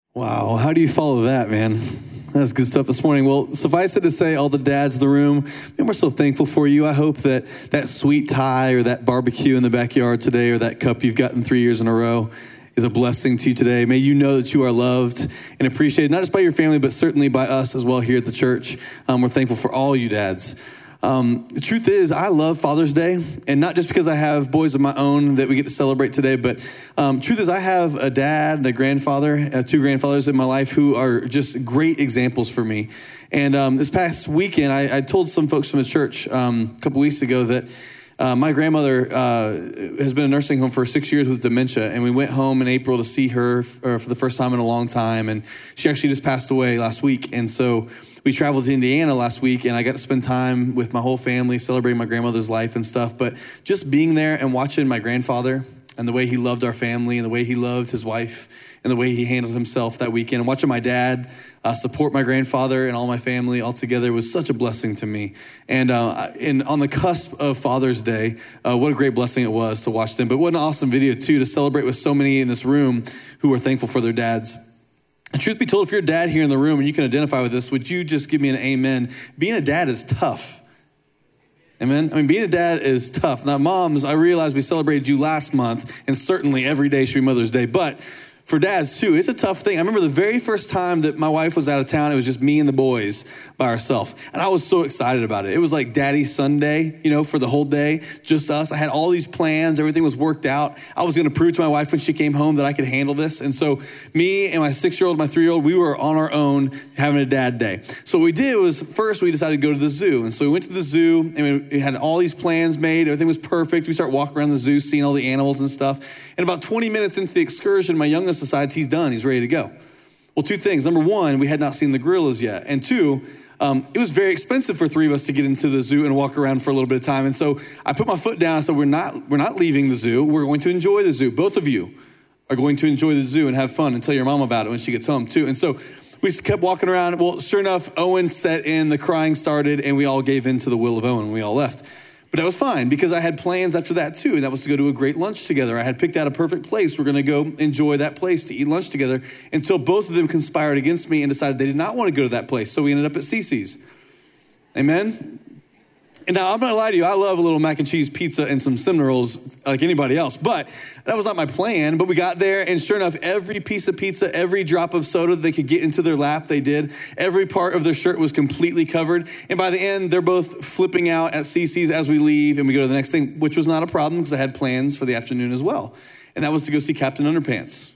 Wow, how do you follow that, man? That's good stuff this morning. Well, suffice it to say, all the dads in the room, man, we're so thankful for you. I hope that sweet tie or that barbecue in the backyard today or that cup you've gotten 3 years in a row is a blessing to you today. May you know that you are loved and appreciated, not just by your family, but certainly by us as well here at the church. We're thankful for all you dads. The truth is, I love Father's Day, and not just because I have boys of my own that we get to celebrate today, but truth is I have a dad and a grandfather, two grandfathers in my life who are just great examples for me. And this past weekend, I told some folks from the church a couple weeks ago that my grandmother has been in a nursing home for 6 years with dementia, and we went home in April to see her for the first time in a long time, and she actually just passed away last week. And so we traveled to Indiana last week, and I got to spend time with my whole family, celebrating my grandmother's life and stuff. But just being there and watching my grandfather and the way he loved our family and the way he loved his wife and the way he handled himself that weekend, and watching my dad support my grandfather and all my family all together was such a blessing to me. And on the cusp of Father's Day, what a great blessing it was to watch them. But what an awesome video, too, to celebrate with so many in this room who are thankful for their dads. And truth be told, if you're a dad here in the room and you can identify with this, would you just give me an amen? Being a dad is tough. Amen? I mean, being a dad is tough. Now, moms, I realize we celebrated you last month, and certainly every day should be Mother's Day, but for dads too, it's a tough thing. I remember the very first time that my wife was out of town, it was just me and the boys by ourselves. And I was so excited about it. It was like Daddy Sunday, for the whole day, just us. I had all these plans. Everything was worked out. I was going to prove to my wife when she came home that I could handle this. And so me and my 6-year-old, my 3-year-old, we were on our own having a dad day. So what we did was first we decided to go to the zoo. And so we went to the zoo and we had all these plans made. Everything was perfect. We started walking around the zoo, seeing all the animals and stuff. And about 20 minutes into the excursion, my youngest decides he's done. He's ready to go. Well, two things. Number one, we had not seen the gorillas yet. And two, it was very expensive for three of us to get into the zoo and walk around for a little bit of time. And so I put my foot down. I said, we're not leaving the zoo. We're going to enjoy the zoo. Both of you are going to enjoy the zoo and have fun and tell your mom about it when she gets home too. And so we kept walking around. Well, sure enough, Owen set in, the crying started, and we all gave in to the will of Owen. We all left. But that was fine because I had plans after that too, and that was to go to a great lunch together. I had picked out a perfect place. We're going to go enjoy that place to eat lunch together until both of them conspired against me and decided they did not want to go to that place. So we ended up at Cece's. Amen? And now, I'm not going to lie to you, I love a little mac and cheese pizza and some cinnamon rolls like anybody else, but that was not my plan. But we got there, and sure enough, every piece of pizza, every drop of soda they could get into their lap, they did. Every part of their shirt was completely covered. And by the end, they're both flipping out at Cece's as we leave, and we go to the next thing, which was not a problem because I had plans for the afternoon as well. And that was to go see Captain Underpants.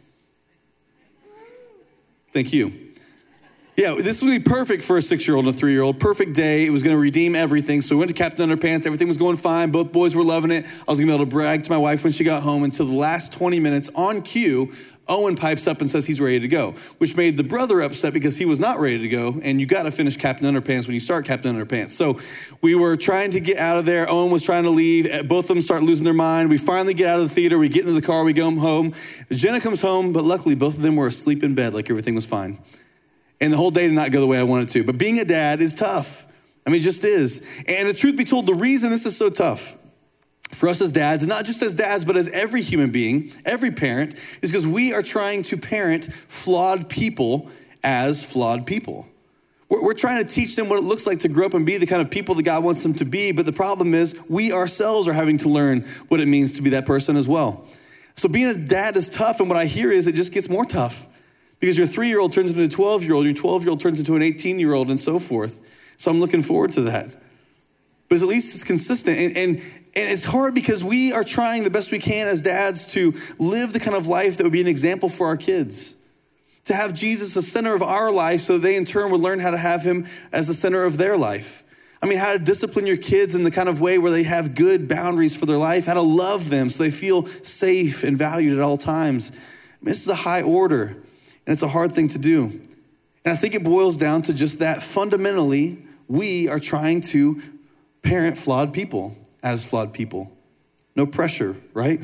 Thank you. Yeah, this would be perfect for a 6-year-old and a 3-year-old. Perfect day. It was going to redeem everything. So we went to Captain Underpants. Everything was going fine. Both boys were loving it. I was going to be able to brag to my wife when she got home until the last 20 minutes on cue. Owen pipes up and says he's ready to go, which made the brother upset because he was not ready to go. And you got to finish Captain Underpants when you start Captain Underpants. So we were trying to get out of there. Owen was trying to leave. Both of them start losing their mind. We finally get out of the theater. We get into the car. We go home. Jenna comes home, but luckily both of them were asleep in bed like everything was fine. And the whole day did not go the way I wanted to. But being a dad is tough. I mean, it just is. And the truth be told, the reason this is so tough for us as dads, and not just as dads, but as every human being, every parent, is because we are trying to parent flawed people as flawed people. We're trying to teach them what it looks like to grow up and be the kind of people that God wants them to be. But the problem is we ourselves are having to learn what it means to be that person as well. So being a dad is tough. And what I hear is it just gets more tough. Because your 3-year-old turns into a 12-year-old, your 12-year-old turns into an 18-year-old, and so forth. So I'm looking forward to that. But at least it's consistent. And it's hard because we are trying the best we can as dads to live the kind of life that would be an example for our kids. To have Jesus the center of our life so they in turn would learn how to have him as the center of their life. I mean, how to discipline your kids in the kind of way where they have good boundaries for their life. How to love them so they feel safe and valued at all times. I mean, this is a high order. And it's a hard thing to do. And I think it boils down to just that. Fundamentally, we are trying to parent flawed people as flawed people. No pressure, right?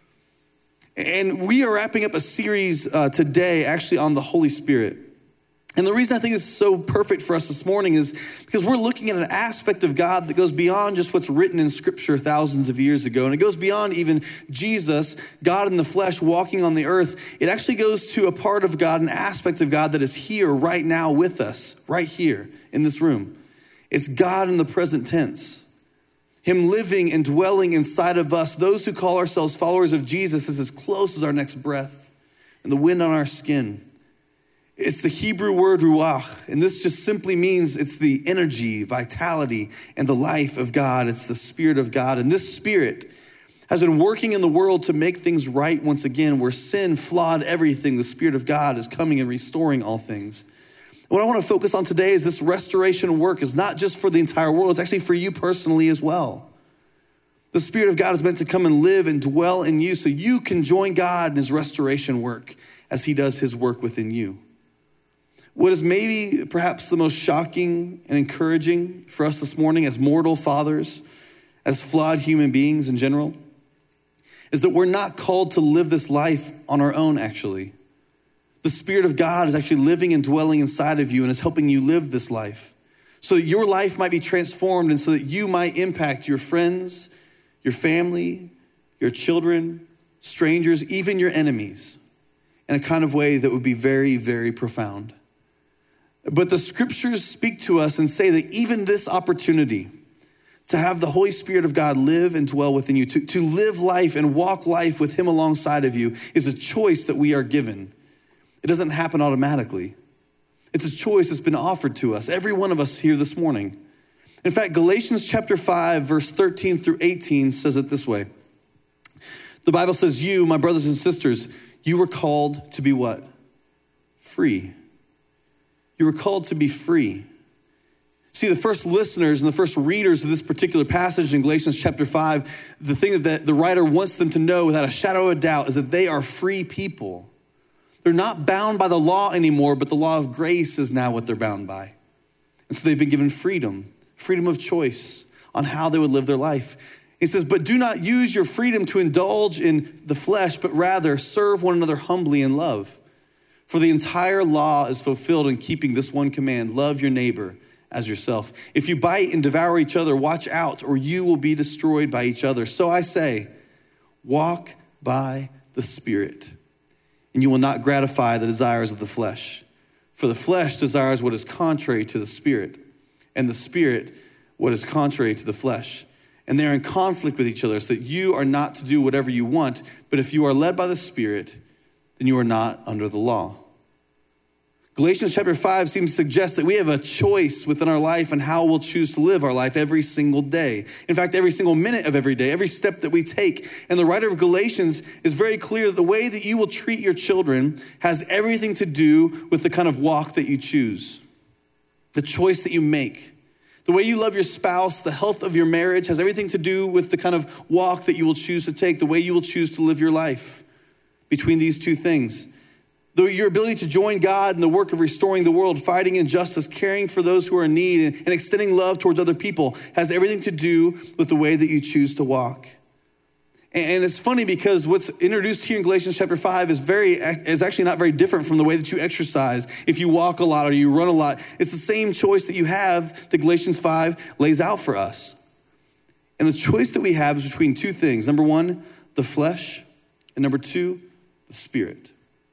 And we are wrapping up a series today actually on the Holy Spirit. And the reason I think it's so perfect for us this morning is because we're looking at an aspect of God that goes beyond just what's written in Scripture thousands of years ago. And it goes beyond even Jesus, God in the flesh, walking on the earth. It actually goes to a part of God, an aspect of God that is here right now with us, right here in this room. It's God in the present tense. Him living and dwelling inside of us. Those who call ourselves followers of Jesus is as close as our next breath and the wind on our skin. It's the Hebrew word ruach, and this just simply means it's the energy, vitality, and the life of God. It's the Spirit of God, and this Spirit has been working in the world to make things right once again. Where sin flawed everything, the Spirit of God is coming and restoring all things. What I want to focus on today is this restoration work is not just for the entire world, it's actually for you personally as well. The Spirit of God is meant to come and live and dwell in you so you can join God in his restoration work as he does his work within you. What is maybe perhaps the most shocking and encouraging for us this morning as mortal fathers, as flawed human beings in general, is that we're not called to live this life on our own, actually. The Spirit of God is actually living and dwelling inside of you and is helping you live this life so that your life might be transformed and so that you might impact your friends, your family, your children, strangers, even your enemies in a kind of way that would be very, very profound. But the scriptures speak to us and say that even this opportunity to have the Holy Spirit of God live and dwell within you, to live life and walk life with him alongside of you is a choice that we are given. It doesn't happen automatically. It's a choice that's been offered to us, every one of us here this morning. In fact, Galatians chapter 5, verse 13 through 18 says it this way. The Bible says, you, my brothers and sisters, you were called to be what? Free. You were called to be free. See, the first listeners and the first readers of this particular passage in Galatians chapter 5, the thing that the writer wants them to know without a shadow of a doubt is that they are free people. They're not bound by the law anymore, but the law of grace is now what they're bound by. And so they've been given freedom of choice on how they would live their life. He says, but do not use your freedom to indulge in the flesh, but rather serve one another humbly in love. For the entire law is fulfilled in keeping this one command, love your neighbor as yourself. If you bite and devour each other, watch out, or you will be destroyed by each other. So I say, walk by the Spirit, and you will not gratify the desires of the flesh. For the flesh desires what is contrary to the Spirit, and the Spirit what is contrary to the flesh. And they are in conflict with each other, so that you are not to do whatever you want, but if you are led by the Spirit, then you are not under the law. Galatians chapter 5 seems to suggest that we have a choice within our life and how we'll choose to live our life every single day. In fact, every single minute of every day, every step that we take. And the writer of Galatians is very clear that the way that you will treat your children has everything to do with the kind of walk that you choose, the choice that you make. The way you love your spouse, the health of your marriage has everything to do with the kind of walk that you will choose to take, the way you will choose to live your life between these two things. Your ability to join God in the work of restoring the world, fighting injustice, caring for those who are in need, and extending love towards other people has everything to do with the way that you choose to walk. And it's funny because what's introduced here in Galatians chapter 5 is actually not very different from the way that you exercise. If you walk a lot or you run a lot, it's the same choice that you have that Galatians 5 lays out for us. And the choice that we have is between two things. Number one, the flesh, and number two, the Spirit.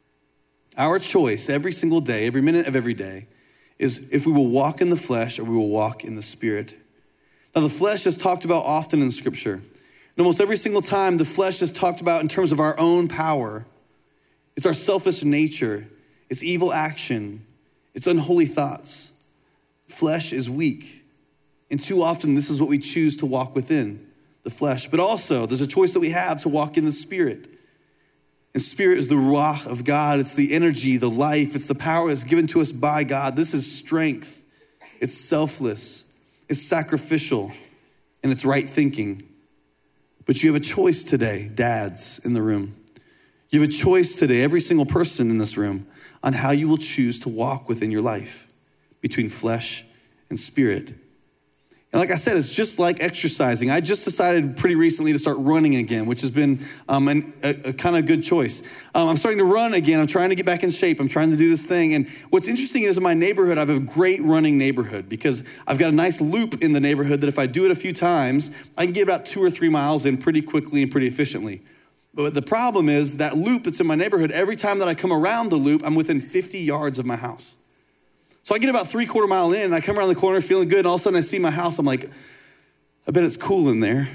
Our choice every single day, every minute of every day, is if we will walk in the flesh or we will walk in the Spirit. Now, the flesh is talked about often in Scripture. And almost every single time, the flesh is talked about in terms of our own power. It's our selfish nature. It's evil action. It's unholy thoughts. Flesh is weak. And too often, this is what we choose to walk within, the flesh. But also, there's a choice that we have to walk in the Spirit. And Spirit is the ruach of God. It's the energy, the life. It's the power that's given to us by God. This is strength. It's selfless. It's sacrificial. And it's right thinking. But you have a choice today, dads in the room. You have a choice today, every single person in this room, on how you will choose to walk within your life between flesh and Spirit. And And like I said, it's just like exercising. I just decided pretty recently to start running again, which has been a kind of good choice. I'm starting to run again. I'm trying to get back in shape. I'm trying to do this thing. And what's interesting is in my neighborhood, I have a great running neighborhood because I've got a nice loop in the neighborhood that if I do it a few times, I can get about 2 or 3 miles in pretty quickly and pretty efficiently. But the problem is that loop that's in my neighborhood, every time that I come around the loop, I'm within 50 yards of my house. So I get about 3/4 mile in and I come around the corner feeling good and all of a sudden I see my house. I'm like, I bet it's cool in there.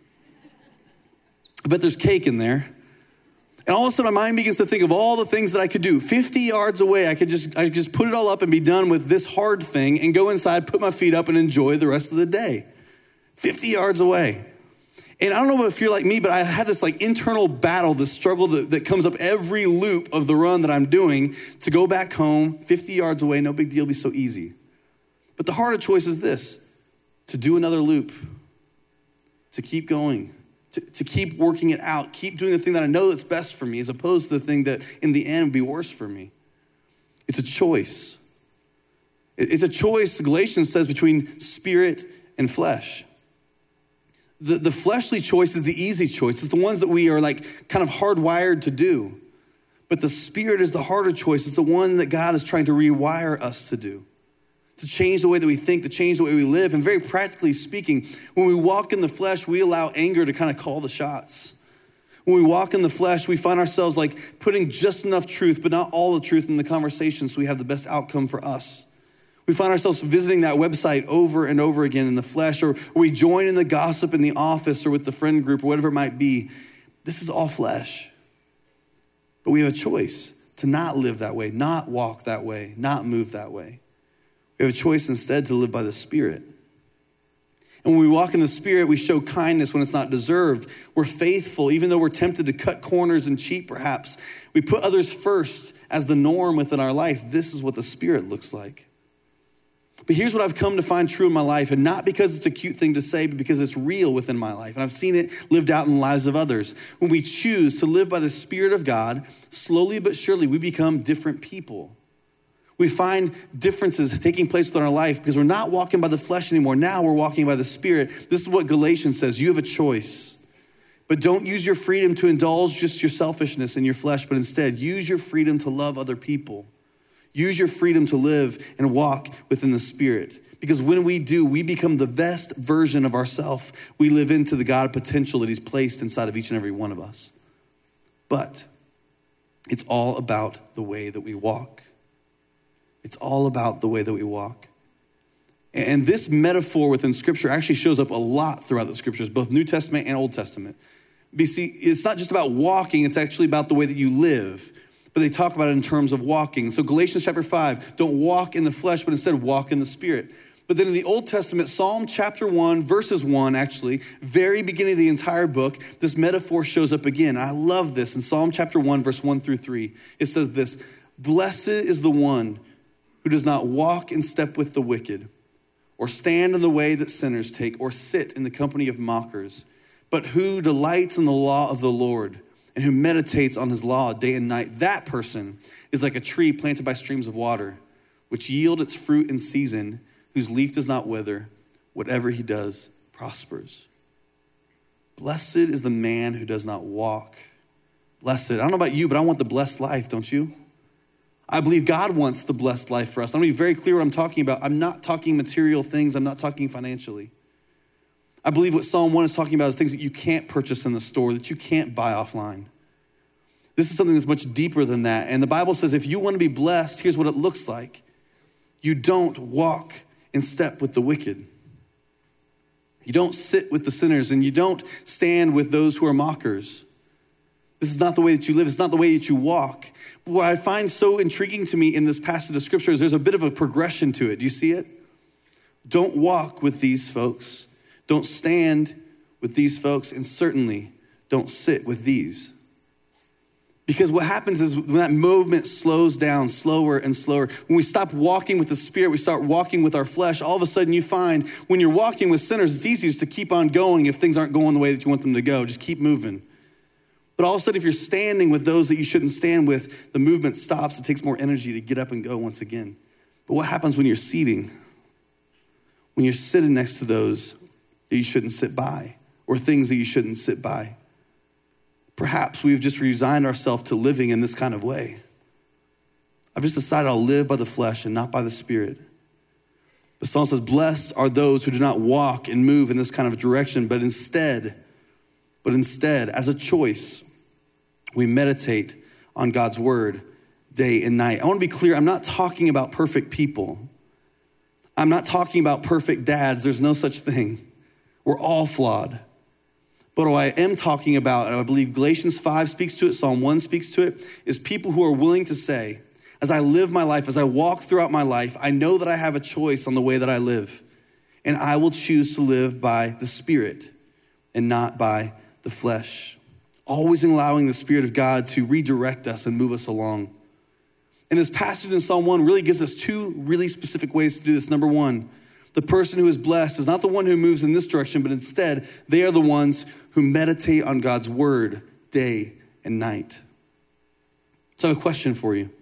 I bet there's cake in there. And all of a sudden my mind begins to think of all the things that I could do. 50 yards away, I could just put it all up and be done with this hard thing and go inside, put my feet up and enjoy the rest of the day. 50 yards away. And I don't know if you're like me, but I had this like internal battle, this struggle that comes up every loop of the run that I'm doing to go back home, 50 yards away, no big deal, be so easy. But the harder choice is this, to do another loop, to keep going, to keep working it out, keep doing the thing that I know that's best for me as opposed to the thing that in the end would be worse for me. It's a choice. It's a choice, Galatians says, between spirit and flesh. The fleshly choice is the easy choice. It's the ones that we are like kind of hardwired to do. But the spirit is the harder choice. It's the one that God is trying to rewire us to do, to change the way that we think, to change the way we live. And very practically speaking, when we walk in the flesh, we allow anger to kind of call the shots. When we walk in the flesh, we find ourselves like putting just enough truth, but not all the truth in the conversation so we have the best outcome for us. We find ourselves visiting that website over and over again in the flesh, or we join in the gossip in the office or with the friend group or whatever it might be. This is all flesh. But we have a choice to not live that way, not walk that way, not move that way. We have a choice instead to live by the Spirit. And when we walk in the Spirit, we show kindness when it's not deserved. We're faithful, even though we're tempted to cut corners and cheat perhaps. We put others first as the norm within our life. This is what the Spirit looks like. But here's what I've come to find true in my life, and not because it's a cute thing to say, but because it's real within my life. And I've seen it lived out in the lives of others. When we choose to live by the Spirit of God, slowly but surely we become different people. We find differences taking place within our life because we're not walking by the flesh anymore. Now we're walking by the Spirit. This is what Galatians says. You have a choice. But don't use your freedom to indulge just your selfishness in your flesh, but instead use your freedom to love other people. Use your freedom to live and walk within the Spirit. Because when we do, we become the best version of ourselves. We live into the God potential that He's placed inside of each and every one of us. But it's all about the way that we walk. It's all about the way that we walk. And this metaphor within Scripture actually shows up a lot throughout the Scriptures, both New Testament and Old Testament. But see, it's not just about walking, it's actually about the way that you live. But they talk about it in terms of walking. So Galatians chapter 5, don't walk in the flesh, but instead walk in the Spirit. But then in the Old Testament, Psalm chapter 1, verses 1, actually, very beginning of the entire book, this metaphor shows up again. I love this. In Psalm chapter 1, verse 1 through 3, it says this, "Blessed is the one who does not walk in step with the wicked, or stand in the way that sinners take, or sit in the company of mockers, but who delights in the law of the Lord, and who meditates on his law day and night. That person is like a tree planted by streams of water, which yield its fruit in season, whose leaf does not wither. Whatever he does prospers." Blessed is the man who does not walk. Blessed. I don't know about you, but I want the blessed life, don't you? I believe God wants the blessed life for us. I'm going to be very clear what I'm talking about. I'm not talking material things. I'm not talking financially. I believe what Psalm 1 is talking about is things that you can't purchase in the store, that you can't buy offline. This is something that's much deeper than that. And the Bible says if you want to be blessed, here's what it looks like. You don't walk in step with the wicked. You don't sit with the sinners, and you don't stand with those who are mockers. This is not the way that you live. It's not the way that you walk. But what I find so intriguing to me in this passage of Scripture is there's a bit of a progression to it. Do you see it? Don't walk with these folks. Don't stand with these folks, and certainly don't sit with these. Because what happens is when that movement slows down slower and slower, when we stop walking with the Spirit, we start walking with our flesh, all of a sudden you find when you're walking with sinners, it's easiest to keep on going if things aren't going the way that you want them to go. Just keep moving. But all of a sudden, if you're standing with those that you shouldn't stand with, the movement stops. It takes more energy to get up and go once again. But what happens when you're seating? when you're sitting next to those that you shouldn't sit by or things that you shouldn't sit by. Perhaps we've just resigned ourselves to living in this kind of way. I've just decided I'll live by the flesh and not by the Spirit. The Psalm says, blessed are those who do not walk and move in this kind of direction, but instead, as a choice, we meditate on God's word day and night. I want to be clear, I'm not talking about perfect people. I'm not talking about perfect dads. There's no such thing. We're all flawed. But what I am talking about, and I believe Galatians 5 speaks to it, Psalm 1 speaks to it, is people who are willing to say, as I live my life, as I walk throughout my life, I know that I have a choice on the way that I live. And I will choose to live by the Spirit and not by the flesh. Always allowing the Spirit of God to redirect us and move us along. And this passage in Psalm 1 really gives us two really specific ways to do this. Number one, the person who is blessed is not the one who moves in this direction, but instead they are the ones who meditate on God's word day and night. So I have a question for you.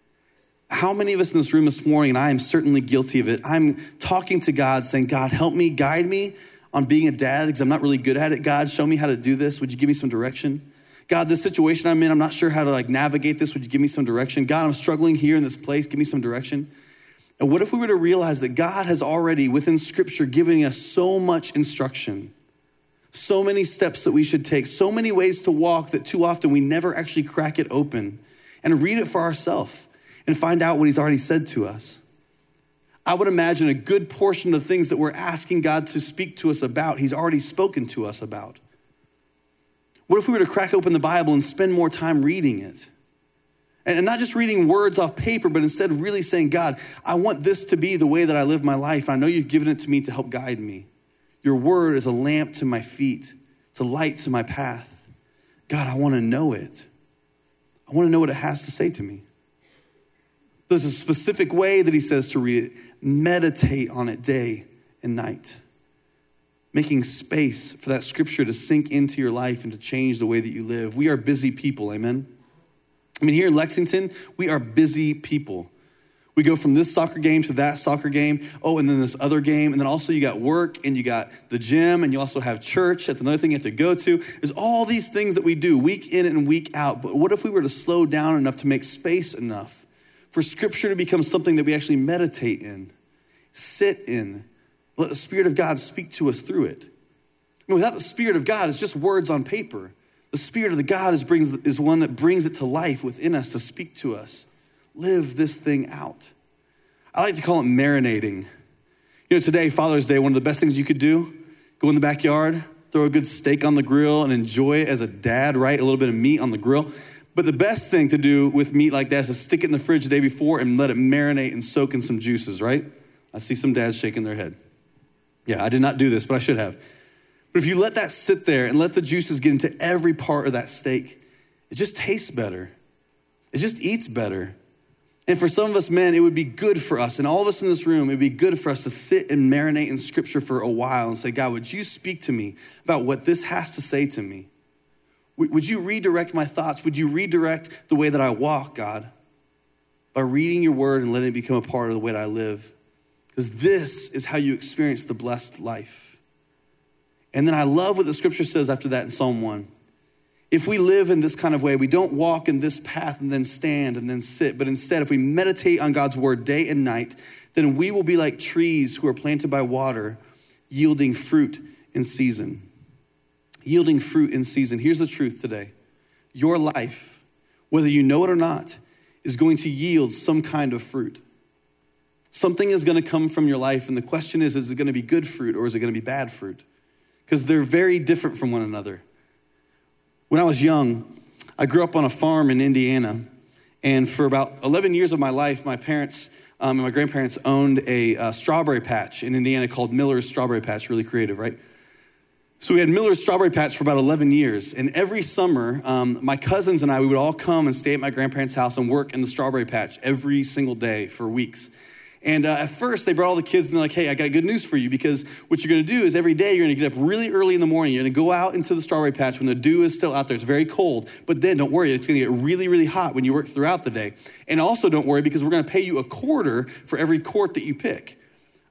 How many of us in this room this morning, and I am certainly guilty of it, I'm talking to God saying, God, help me, guide me on being a dad because I'm not really good at it. God, show me how to do this. Would you give me some direction? God, this situation I'm in, I'm not sure how to navigate this. Would you give me some direction? God, I'm struggling here in this place. Give me some direction. And what if we were to realize that God has already, within Scripture, given us so much instruction, so many steps that we should take, so many ways to walk that too often we never actually crack it open and read it for ourselves and find out what he's already said to us. I would imagine a good portion of the things that we're asking God to speak to us about, he's already spoken to us about. What if we were to crack open the Bible and spend more time reading it? And not just reading words off paper, but instead really saying, God, I want this to be the way that I live my life. I know you've given it to me to help guide me. Your word is a lamp to my feet. It's a light to my path. God, I want to know it. I want to know what it has to say to me. There's a specific way that he says to read it. Meditate on it day and night. Making space for that scripture to sink into your life and to change the way that you live. We are busy people, amen? I mean, here in Lexington, we are busy people. We go from this soccer game to that soccer game. Oh, and then this other game. And then also you got work and you got the gym and you also have church. That's another thing you have to go to. There's all these things that we do week in and week out. But what if we were to slow down enough to make space enough for scripture to become something that we actually meditate in, sit in, let the Spirit of God speak to us through it? I mean, without the Spirit of God, it's just words on paper. The Spirit of the God is one that brings it to life within us to speak to us. Live this thing out. I like to call it marinating. You know, today, Father's Day, one of the best things you could do, go in the backyard, throw a good steak on the grill and enjoy it as a dad, right? A little bit of meat on the grill. But the best thing to do with meat like that is to stick it in the fridge the day before and let it marinate and soak in some juices, right? I see some dads shaking their head. Yeah, I did not do this, but I should have. But if you let that sit there and let the juices get into every part of that steak, it just tastes better. It just eats better. And for some of us men, it would be good for us, and all of us in this room, it would be good for us to sit and marinate in scripture for a while and say, God, would you speak to me about what this has to say to me? Would you redirect my thoughts? Would you redirect the way that I walk, God? By reading your word and letting it become a part of the way that I live. Because this is how you experience the blessed life. And then I love what the scripture says after that in Psalm 1. If we live in this kind of way, we don't walk in this path and then stand and then sit, but instead, if we meditate on God's word day and night, then we will be like trees who are planted by water, yielding fruit in season. Yielding fruit in season. Here's the truth today. Your life, whether you know it or not, is going to yield some kind of fruit. Something is going to come from your life, and the question is it going to be good fruit or is it going to be bad fruit? Because they're very different from one another. When I was young, I grew up on a farm in Indiana, and for about 11 years of my life, my parents and my grandparents owned a strawberry patch in Indiana called Miller's Strawberry Patch, really creative, right? So we had Miller's Strawberry Patch for about 11 years, and every summer, my cousins and I, we would all come and stay at my grandparents' house and work in the strawberry patch every single day for weeks. And at first, they brought all the kids and they're like, hey, I got good news for you, because what you're gonna do is every day you're gonna get up really early in the morning. You're gonna go out into the strawberry patch when the dew is still out there. It's very cold, but then don't worry, it's gonna get really, really hot when you work throughout the day. And also don't worry, because we're gonna pay you $0.25 for every quart that you pick.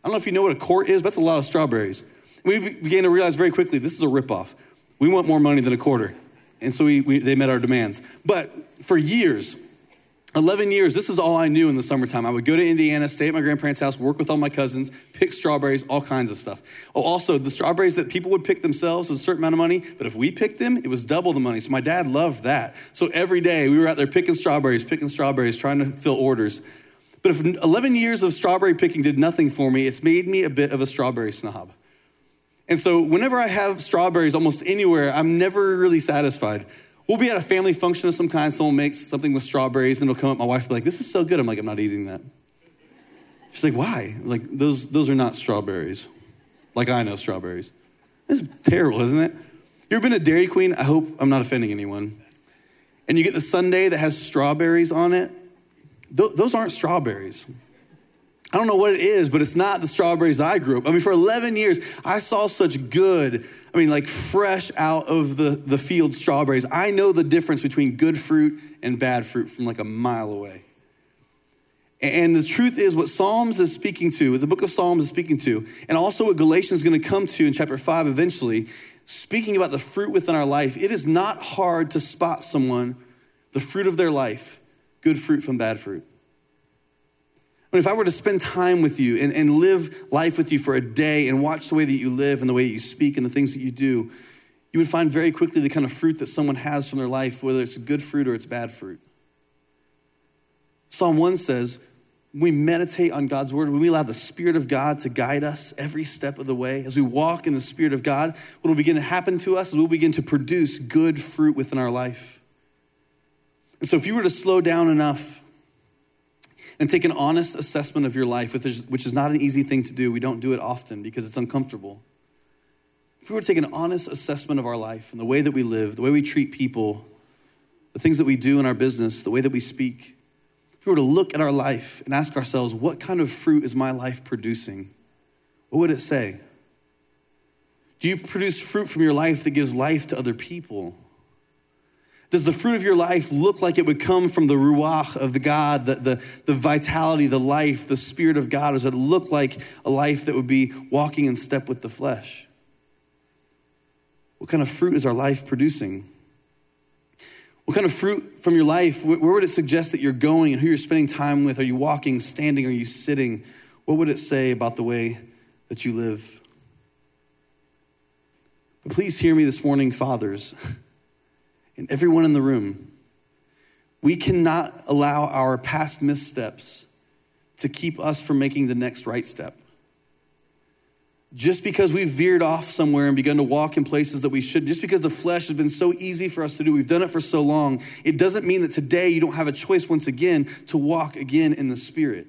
I don't know if you know what a quart is, but that's a lot of strawberries. We began to realize very quickly, this is a ripoff. We want more money than a quarter. And so they met our demands. But for years, 11 years, this is all I knew in the summertime. I would go to Indiana, stay at my grandparents' house, work with all my cousins, pick strawberries, all kinds of stuff. Oh, also, the strawberries that people would pick themselves was a certain amount of money, but if we picked them, it was double the money. So my dad loved that. So every day we were out there picking strawberries, trying to fill orders. But if 11 years of strawberry picking did nothing for me, it's made me a bit of a strawberry snob. And so whenever I have strawberries almost anywhere, I'm never really satisfied. We'll be at a family function of some kind, someone makes something with strawberries, and it'll come up, my wife will be like, this is so good. I'm like, I'm not eating that. She's like, why? I'm like, those are not strawberries. Like I know strawberries. It's terrible, isn't it? You ever been to Dairy Queen? I hope I'm not offending anyone. And you get the sundae that has strawberries on it. Those aren't strawberries. I don't know what it is, but it's not the strawberries that I grew up. I mean, for 11 years, I saw such good, like fresh out of the field strawberries. I know the difference between good fruit and bad fruit from like a mile away. And the truth is what Psalms is speaking to, what the book of Psalms is speaking to, and also what Galatians is going to come to in chapter 5 eventually, speaking about the fruit within our life. It is not hard to spot someone, the fruit of their life, good fruit from bad fruit. I mean, if I were to spend time with you and live life with you for a day and watch the way that you live and the way that you speak and the things that you do, you would find very quickly the kind of fruit that someone has from their life, whether it's good fruit or it's bad fruit. Psalm 1 says, when we meditate on God's word, when we allow the Spirit of God to guide us every step of the way, as we walk in the Spirit of God, what will begin to happen to us is we'll begin to produce good fruit within our life. And so if you were to slow down enough and take an honest assessment of your life, which is not an easy thing to do. We don't do it often because it's uncomfortable. If we were to take an honest assessment of our life and the way that we live, the way we treat people, the things that we do in our business, the way that we speak, if we were to look at our life and ask ourselves, what kind of fruit is my life producing? What would it say? Do you produce fruit from your life that gives life to other people? Does the fruit of your life look like it would come from the ruach of the God, the vitality, the life, the Spirit of God? Or does it look like a life that would be walking in step with the flesh? What kind of fruit is our life producing? What kind of fruit from your life, where would it suggest that you're going and who you're spending time with? Are you walking, standing, are you sitting? What would it say about the way that you live? But please hear me this morning, fathers. And everyone in the room, we cannot allow our past missteps to keep us from making the next right step. Just because we've veered off somewhere and begun to walk in places that we shouldn't, just because the flesh has been so easy for us to do, we've done it for so long, it doesn't mean that today you don't have a choice once again to walk again in the Spirit.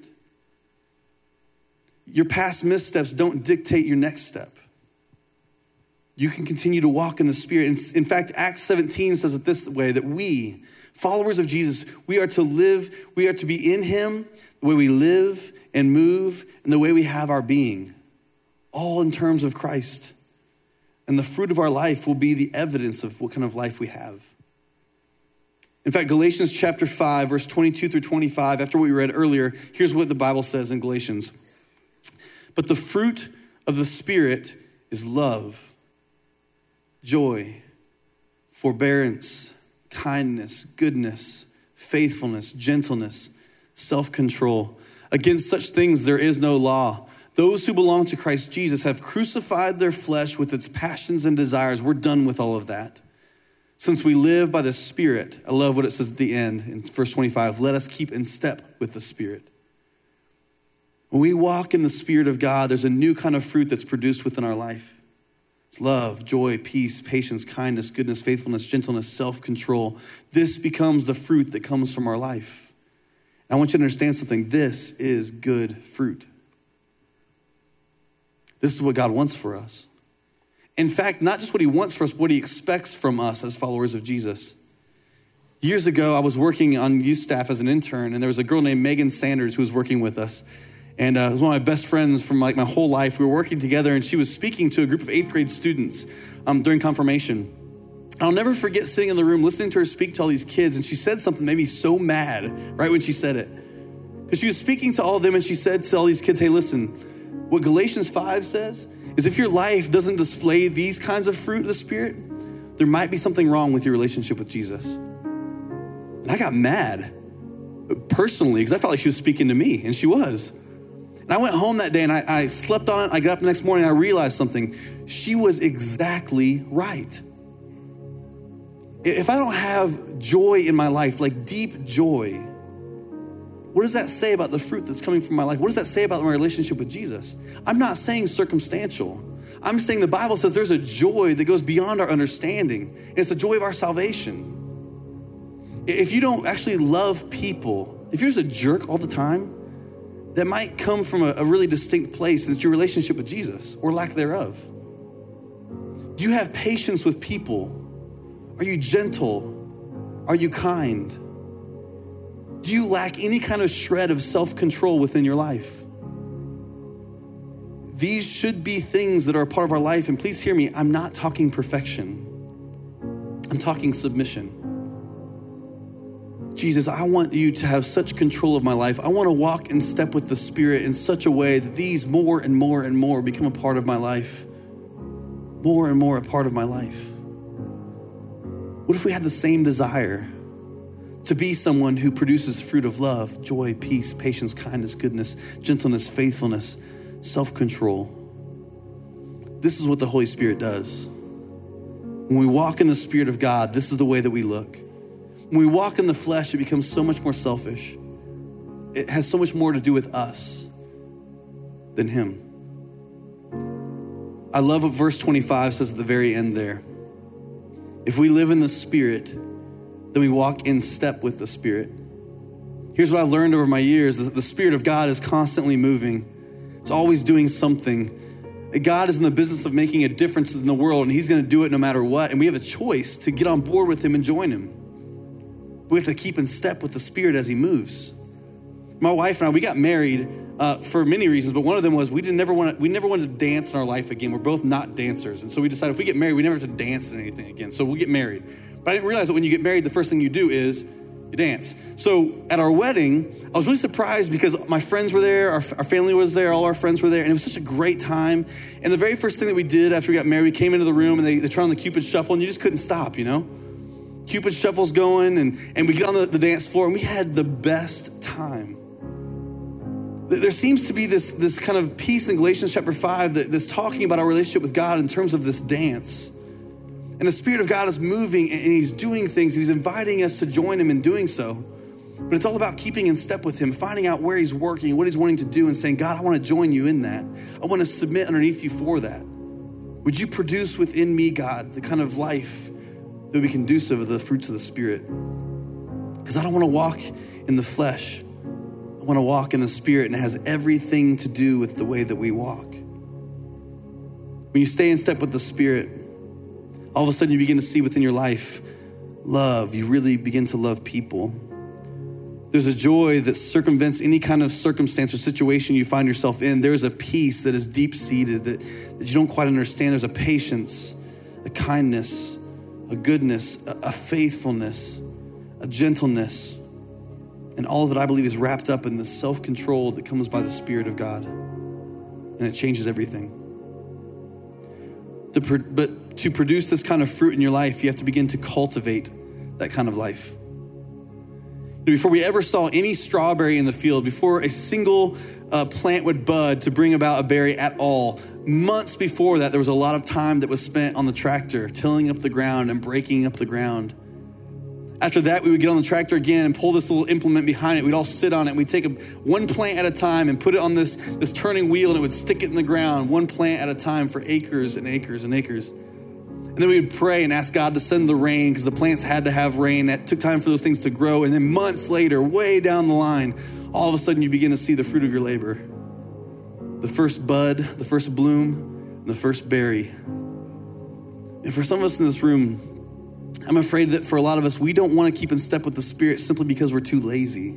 Your past missteps don't dictate your next step. You can continue to walk in the Spirit. In fact, Acts 17 says it this way, that we, followers of Jesus, we are to live, we are to be in him, the way we live and move, and the way we have our being, all in terms of Christ. And the fruit of our life will be the evidence of what kind of life we have. In fact, Galatians chapter 5, verse 22 through 25, after what we read earlier, here's what the Bible says in Galatians. But the fruit of the Spirit is love, joy, forbearance, kindness, goodness, faithfulness, gentleness, self-control. Against such things there is no law. Those who belong to Christ Jesus have crucified their flesh with its passions and desires. We're done with all of that. Since we live by the Spirit, I love what it says at the end in verse 25, let us keep in step with the Spirit. When we walk in the Spirit of God, there's a new kind of fruit that's produced within our life. It's love, joy, peace, patience, kindness, goodness, faithfulness, gentleness, self-control. This becomes the fruit that comes from our life. And I want you to understand something. This is good fruit. This is what God wants for us. In fact, not just what he wants for us, but what he expects from us as followers of Jesus. Years ago, I was working on youth staff as an intern, and there was a girl named Megan Sanders who was working with us. And it was one of my best friends from like my whole life. We were working together, and she was speaking to a group of 8th grade students during confirmation. I'll never forget sitting in the room, listening to her speak to all these kids, and she said something that made me so mad right when she said it. Because she was speaking to all of them, and she said to all these kids, hey, listen, What Galatians 5 says is if your life doesn't display these kinds of fruit of the Spirit, there might be something wrong with your relationship with Jesus. And I got mad personally because I felt like she was speaking to me, and she was. And I went home that day and I slept on it. I got up the next morning and I realized something. She was exactly right. If I don't have joy in my life, like deep joy, what does that say about the fruit that's coming from my life? What does that say about my relationship with Jesus? I'm not saying circumstantial. I'm saying the Bible says there's a joy that goes beyond our understanding. And it's the joy of our salvation. If you don't actually love people, if you're just a jerk all the time, that might come from a really distinct place. It's your relationship with Jesus or lack thereof. Do you have patience with people? Are you gentle? Are you kind? Do you lack any kind of shred of self-control within your life? These should be things that are a part of our life. And please hear me, I'm not talking perfection. I'm talking submission. Jesus, I want you to have such control of my life. I want to walk in step with the Spirit in such a way that these more and more and more become a part of my life. More and more a part of my life. What if we had the same desire to be someone who produces fruit of love, joy, peace, patience, kindness, goodness, gentleness, faithfulness, self-control? This is what the Holy Spirit does. When we walk in the Spirit of God, this is the way that we look. When we walk in the flesh, it becomes so much more selfish. It has so much more to do with us than him. I love what verse 25 says at the very end there. If we live in the Spirit, then we walk in step with the Spirit. Here's what I've learned over my years. The Spirit of God is constantly moving. It's always doing something. God is in the business of making a difference in the world, and he's gonna do it no matter what. And we have a choice to get on board with him and join him. We have to keep in step with the Spirit as he moves. My wife and I, we got married for many reasons, but one of them was we never wanted to dance in our life again. We're both not dancers. And so we decided if we get married, we never have to dance in anything again. So we'll get married. But I didn't realize that when you get married, the first thing you do is you dance. So at our wedding, I was really surprised because my friends were there, our family was there, all our friends were there, and it was such a great time. And the very first thing that we did after we got married, we came into the room and they turned on the Cupid Shuffle, and you just couldn't stop, you know? Cupid Shuffle's going, and we get on the dance floor, and we had the best time. There seems to be this kind of piece in Galatians chapter 5 that's talking about our relationship with God in terms of this dance. And the Spirit of God is moving, and he's doing things. He's inviting us to join him in doing so. But it's all about keeping in step with him, finding out where he's working, what he's wanting to do, and saying, God, I want to join you in that. I want to submit underneath you for that. Would you produce within me, God, the kind of life that would be conducive of the fruits of the Spirit? Because I don't want to walk in the flesh. I want to walk in the Spirit, and it has everything to do with the way that we walk. When you stay in step with the Spirit, all of a sudden you begin to see within your life love. You really begin to love people. There's a joy that circumvents any kind of circumstance or situation you find yourself in. There's a peace that is deep-seated that you don't quite understand. There's a patience, a kindness, a goodness, a faithfulness, a gentleness. And all of it, I believe, is wrapped up in the self-control that comes by the Spirit of God. And it changes everything. But to produce this kind of fruit in your life, you have to begin to cultivate that kind of life. Before we ever saw any strawberry in the field, before a single plant would bud to bring about a berry at all, months before that, there was a lot of time that was spent on the tractor, tilling up the ground and breaking up the ground. After that, we would get on the tractor again and pull this little implement behind it. We'd all sit on it. We'd take one plant at a time and put it on this turning wheel, and it would stick it in the ground, one plant at a time for acres and acres and acres. And then we would pray and ask God to send the rain because the plants had to have rain. That took time for those things to grow. And then months later, way down the line, all of a sudden you begin to see the fruit of your labor. The first bud, the first bloom, and the first berry. And for some of us in this room, I'm afraid that for a lot of us, we don't want to keep in step with the Spirit simply because we're too lazy.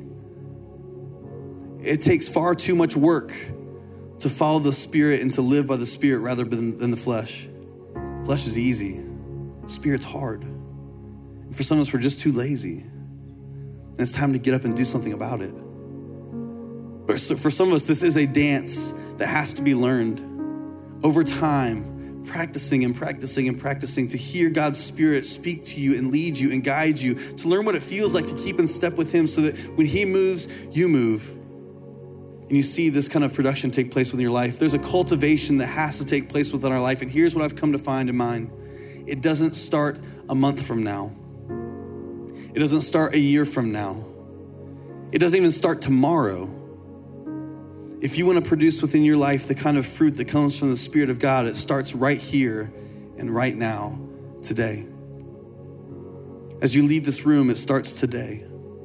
It takes far too much work to follow the Spirit and to live by the Spirit rather than the flesh. Flesh is easy. Spirit's hard. And for some of us, we're just too lazy. And it's time to get up and do something about it. But for some of us, this is a dance that has to be learned over time, practicing and practicing and practicing to hear God's Spirit speak to you and lead you and guide you, to learn what it feels like to keep in step with him so that when he moves, you move. And you see this kind of production take place within your life. There's a cultivation that has to take place within our life. And here's what I've come to find in mine. It doesn't start a month from now. It doesn't start a year from now. It doesn't even start tomorrow. If you want to produce within your life the kind of fruit that comes from the Spirit of God, it starts right here and right now, today. As you leave this room, it starts today.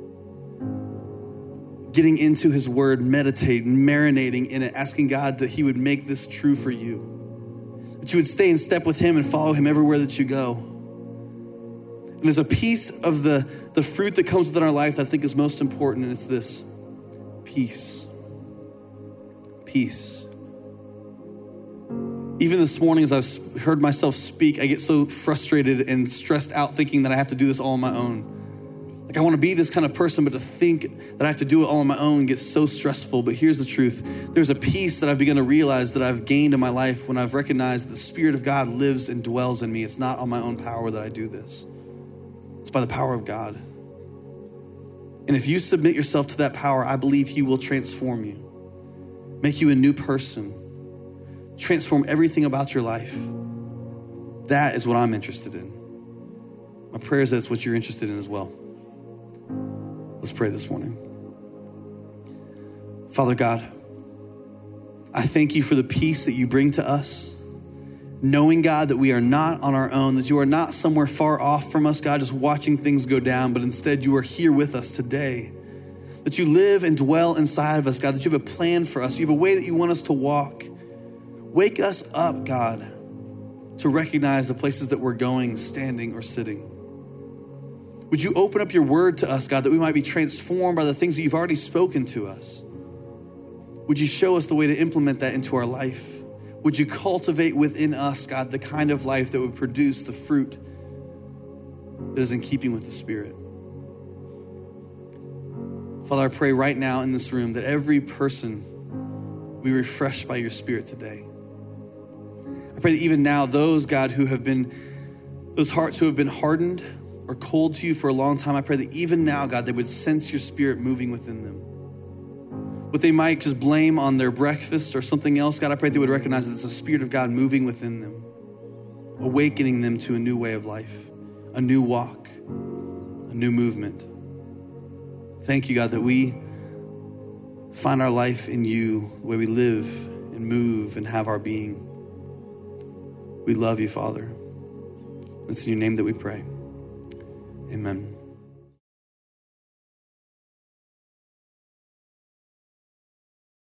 Getting into his word, meditating, marinating in it, asking God that he would make this true for you. That you would stay in step with him and follow him everywhere that you go. And there's a piece of the fruit that comes within our life that I think is most important, and it's this: peace. Peace. Even this morning, as I've heard myself speak, I get so frustrated and stressed out thinking that I have to do this all on my own. Like, I want to be this kind of person, but to think that I have to do it all on my own gets so stressful. But here's the truth. There's a peace that I've begun to realize that I've gained in my life when I've recognized that the Spirit of God lives and dwells in me. It's not on my own power that I do this. It's by the power of God. And if you submit yourself to that power, I believe he will transform you, make you a new person, transform everything about your life. That is what I'm interested in. My prayer is that's what you're interested in as well. Let's pray this morning. Father God, I thank you for the peace that you bring to us, knowing, God, that we are not on our own, that you are not somewhere far off from us, God, just watching things go down, but instead you are here with us today, that you live and dwell inside of us, God, that you have a plan for us. You have a way that you want us to walk. Wake us up, God, to recognize the places that we're going, standing, or sitting. Would you open up your word to us, God, that we might be transformed by the things that you've already spoken to us? Would you show us the way to implement that into our life? Would you cultivate within us, God, the kind of life that would produce the fruit that is in keeping with the Spirit? Father, I pray right now in this room that every person be refreshed by your Spirit today. I pray that even now, those, God, those hearts who have been hardened or cold to you for a long time, I pray that even now, God, they would sense your Spirit moving within them. What they might just blame on their breakfast or something else, God, I pray they would recognize that it's the Spirit of God moving within them, awakening them to a new way of life, a new walk, a new movement. Thank you, God, that we find our life in you, the way we live and move and have our being. We love you, Father. It's in your name that we pray. Amen.